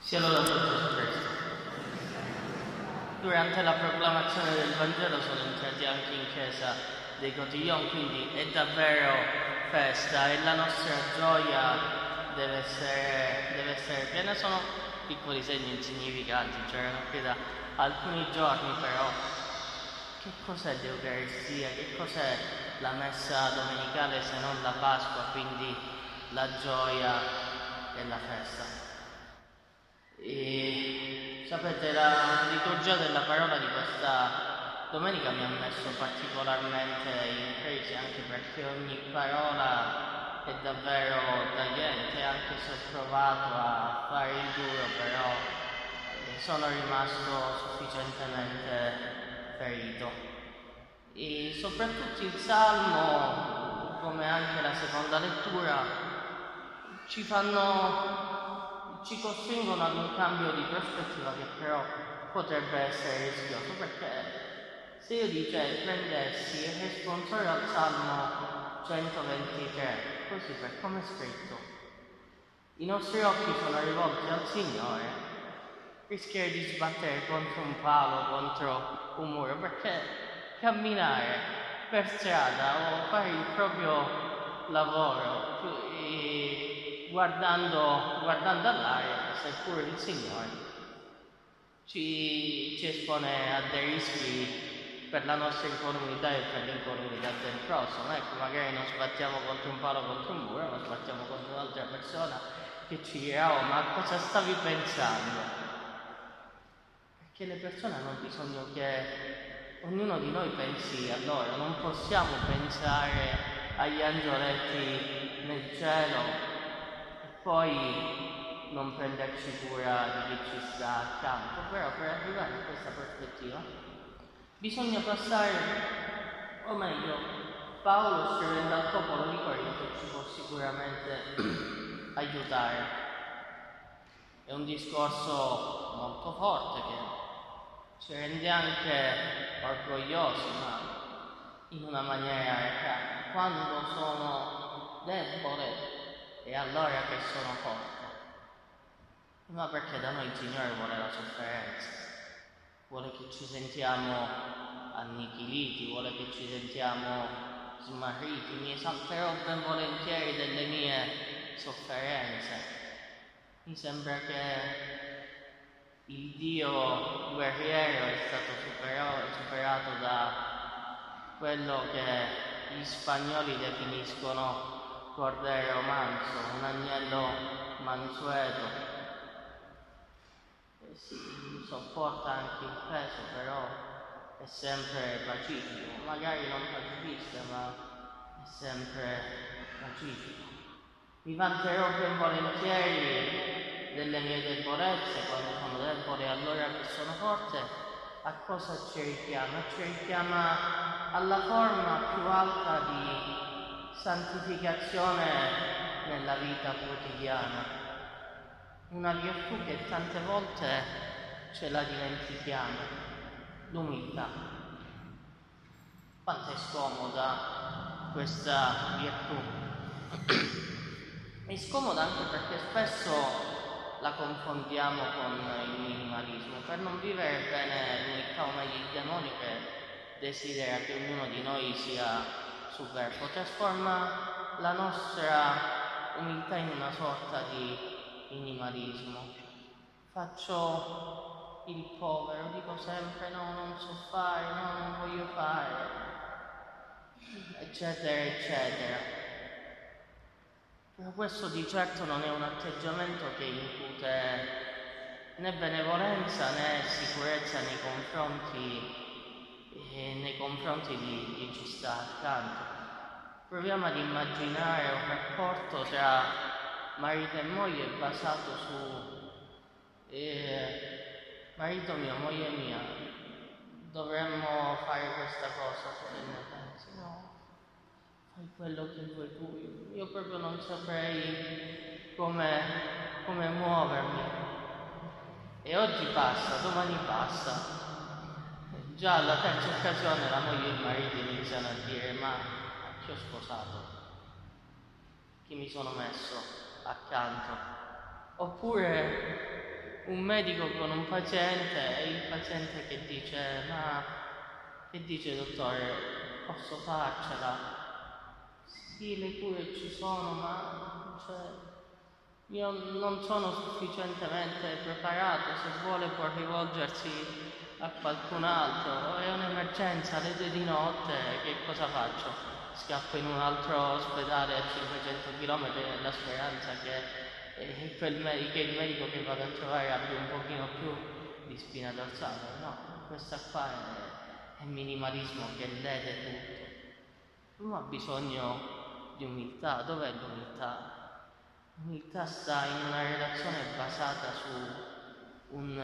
Sia lodato Gesù Cristo. Durante la proclamazione del Vangelo sono entrati anche in chiesa dei Cotillon, quindi è davvero festa e la nostra gioia deve essere piena. Sono piccoli segni insignificanti, cioè qui da alcuni giorni, però che cos'è l'Eucaristia? Che cos'è la messa domenicale se non la Pasqua, quindi la gioia della festa? E sapete, la liturgia della parola di questa domenica mi ha messo particolarmente in crisi, anche perché ogni parola è davvero tagliente, anche se ho provato a fare il duro, però sono rimasto sufficientemente ferito. E soprattutto il Salmo, come anche la seconda lettura, ci costringono ad un cambio di prospettiva che però potrebbe essere rischioso, perché se io prendessi e responsore al Salmo 123, così per come è scritto, i nostri occhi sono rivolti al Signore, rischierei di sbattere contro un palo, contro un muro, perché camminare per strada o fare il proprio lavoro guardando all'aria, seppur il Signore ci espone a dei rischi per la nostra incolumità e per l'incolumità del prossimo. Ecco, magari non sbattiamo contro un palo, contro un muro, ma sbattiamo contro un'altra persona che ci dirà: oh, ma cosa stavi pensando? Perché le persone hanno bisogno che ognuno di noi pensi a loro, non possiamo pensare agli angioletti nel cielo poi non prenderci cura di chi ci sta accanto. Però per arrivare a questa prospettiva bisogna passare, o meglio, Paolo scrivendo al popolo di Corinto ci può sicuramente aiutare. È un discorso molto forte che ci rende anche orgogliosi, ma in una maniera errata. Quando sono debole è allora che sono forte. Ma perché da noi il Signore vuole la sofferenza, vuole che ci sentiamo annichiliti, vuole che ci sentiamo smarriti. Mi esalterò ben volentieri delle mie sofferenze. Mi sembra che il Dio guerriero è stato superato da quello che gli spagnoli definiscono cordero manso, un agnello mansueto. Si sopporta anche il peso, però è sempre pacifico, magari non pacifista, ma è sempre pacifico. Mi vanterò ben volentieri delle mie debolezze, quando sono debole allora che sono forte. A cosa ci richiama? Ci richiama alla forma più alta di santificazione nella vita quotidiana, una virtù che tante volte ce la dimentichiamo, l'umiltà. Quanto è scomoda questa virtù? È scomoda anche perché spesso la confondiamo con il minimalismo, per non vivere bene l'unità, o meglio il demone che desidera che ognuno di noi sia superbo, trasforma la nostra umiltà in una sorta di minimalismo. Faccio il povero, dico sempre no, non so fare, no, non voglio fare, eccetera, eccetera. Però questo di certo non è un atteggiamento che incute né benevolenza né sicurezza nei confronti di chi ci sta accanto. Proviamo ad immaginare un rapporto tra marito e moglie basato su marito mio, moglie mia, dovremmo fare questa cosa, se ne pensi? No, fai quello che vuoi tu, io proprio non saprei come muovermi. E oggi passa, domani passa. Già alla terza occasione la moglie e il marito iniziano a dire: ma chi ho sposato? Chi mi sono messo accanto? Oppure un medico con un paziente e il paziente che dice: ma che dice dottore, posso farcela? Sì, le cure ci sono, ma io non sono sufficientemente preparato, se vuole può rivolgersi a qualcun altro, è un'emergenza alle 2 di notte, che cosa faccio? Scappo in un altro ospedale a 500 km nella speranza che il medico che vado a trovare abbia un pochino più di spina dorsale. No, questa qua è minimalismo che lede tutto. Uno ha bisogno di umiltà. Dov'è l'umiltà? L'umiltà sta in una relazione basata su un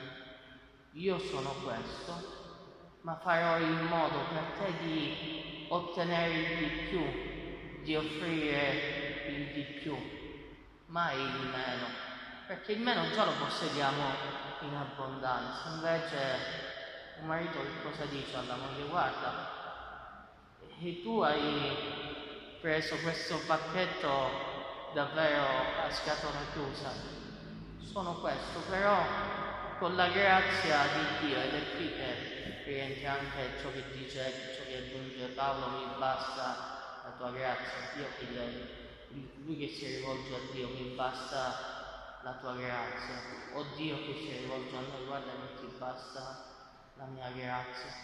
io sono questo, ma farò in modo per te di ottenere il di più, di offrire il di più, mai il meno, perché il meno già lo possediamo in abbondanza. Invece un marito che cosa dice alla moglie? Guarda, e tu hai preso questo pacchetto davvero a scatola chiusa, sono questo, però con la grazia di Dio, ed è qui che rientra anche ciò che dice, ciò che aggiunge Paolo: mi basta la tua grazia. Dio lui che si rivolge a Dio: mi basta la tua grazia. O Dio che si rivolge a noi: guarda, non ti basta la mia grazia.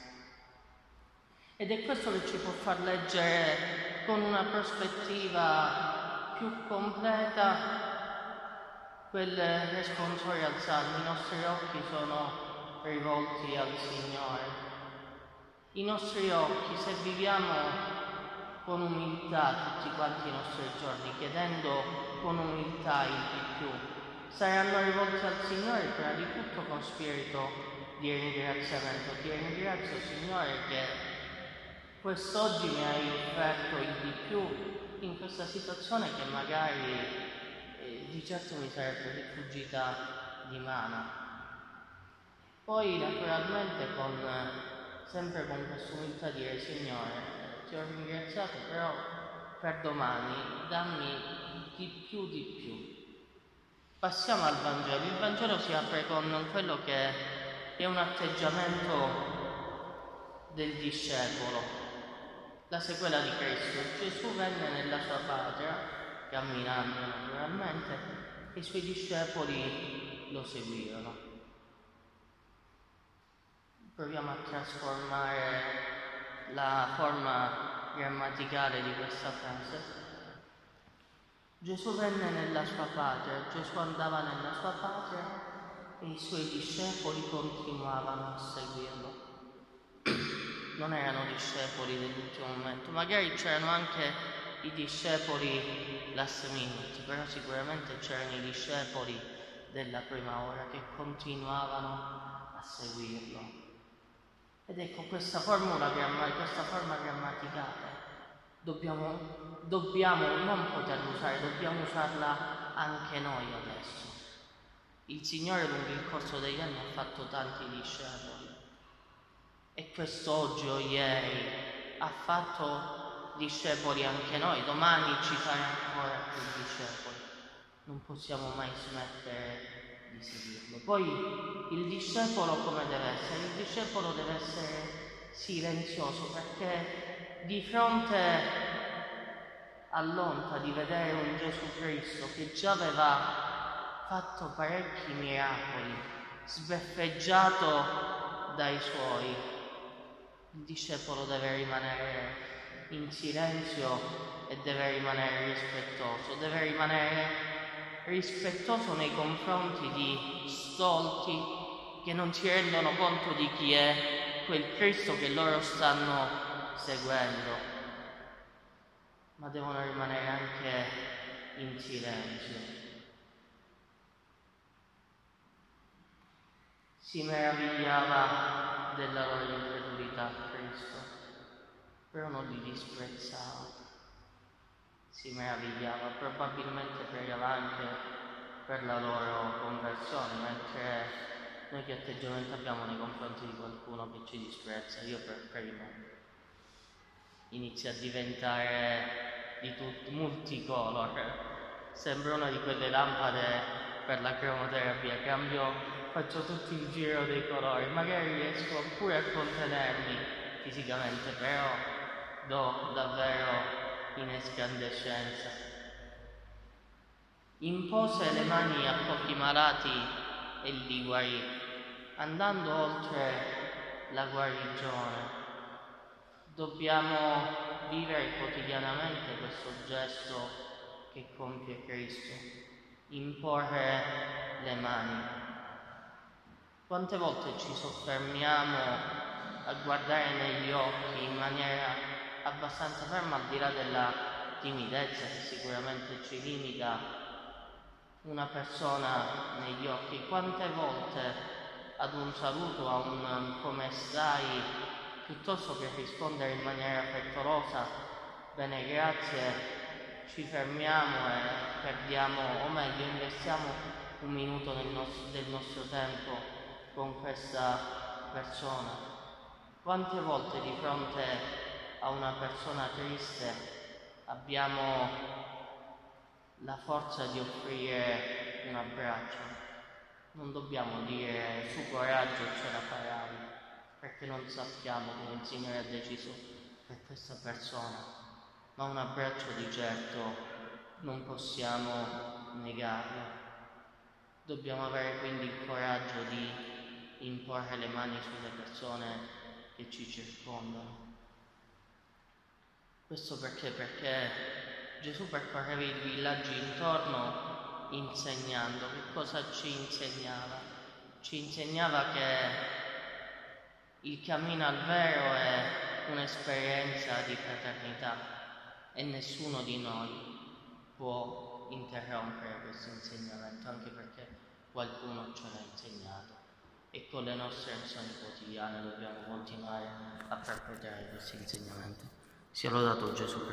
Ed è questo che ci può far leggere con una prospettiva più completa quel responsorial psalm. I nostri occhi sono rivolti al Signore. I nostri occhi, se viviamo con umiltà tutti quanti i nostri giorni, chiedendo con umiltà il di più, saranno rivolti al Signore prima di tutto con spirito di ringraziamento. Ti ringrazio, Signore, che quest'oggi mi hai offerto il di più in questa situazione che magari di certo mi sarebbe rifuggita di mano. Poi naturalmente sempre con questa umiltà dire: Signore, ti ho ringraziato, però per domani dammi di più di più. Passiamo al Vangelo. Il Vangelo si apre con quello che è un atteggiamento del discepolo, la sequela di Cristo. Gesù venne nella sua patria, camminando naturalmente, e i suoi discepoli lo seguirono. Proviamo a trasformare la forma grammaticale di questa frase. Gesù venne nella sua patria, Gesù andava nella sua patria e i suoi discepoli continuavano a seguirlo. Non erano discepoli dell'ultimo momento, magari c'erano anche i discepoli last minute, però sicuramente c'erano i discepoli della prima ora che continuavano a seguirlo. Ed ecco, questa forma grammaticale dobbiamo non poterla usare, dobbiamo usarla anche noi adesso. Il Signore lungo il corso degli anni ha fatto tanti discepoli. E quest'oggi o ieri ha fatto discepoli anche noi, domani ci farà ancora più discepoli. Non possiamo mai smettere di seguirlo. Poi il discepolo come deve essere? Il discepolo deve essere silenzioso, perché di fronte all'onta di vedere un Gesù Cristo che già aveva fatto parecchi miracoli, sbeffeggiato dai suoi, il discepolo deve rimanere in silenzio e deve rimanere rispettoso nei confronti di stolti che non si rendono conto di chi è quel Cristo che loro stanno seguendo, ma devono rimanere anche in silenzio. Si meravigliava della loro incredulità Cristo, però non li disprezzava. Si meravigliava, probabilmente pregava anche per la loro conversione, mentre noi che atteggiamento abbiamo nei confronti di qualcuno che ci disprezza? Io per primo inizia a diventare di multicolor, sembra una di quelle lampade per la cromoterapia, faccio tutto il giro dei colori, magari riesco pure a contenermi fisicamente, però do davvero in escandescenza. Impose le mani a pochi malati e li guarì, andando oltre la guarigione. Dobbiamo vivere quotidianamente questo gesto che compie Cristo, imporre le mani. Quante volte ci soffermiamo a guardare negli occhi in maniera abbastanza ferma, al di là della timidezza che sicuramente ci limita, una persona negli occhi? Quante volte ad un saluto, a un come stai, piuttosto che rispondere in maniera frettolosa, bene grazie, ci fermiamo e perdiamo, o meglio investiamo un minuto del nostro tempo con questa persona. Quante volte di fronte a una persona triste abbiamo la forza di offrire un abbraccio? Non dobbiamo dire su coraggio, ce la farai, perché non sappiamo come il Signore ha deciso per questa persona, ma un abbraccio di certo non possiamo negarlo. Dobbiamo avere quindi il coraggio di imporre le mani sulle persone che ci circondano. Questo perché? Perché Gesù percorreva i villaggi intorno insegnando. Che cosa ci insegnava? Ci insegnava che il cammino al vero è un'esperienza di fraternità e nessuno di noi può interrompere questo insegnamento, anche perché qualcuno ce l'ha insegnato e con le nostre azioni quotidiane dobbiamo continuare a perpetrare questo insegnamento. Sia lodato Gesù.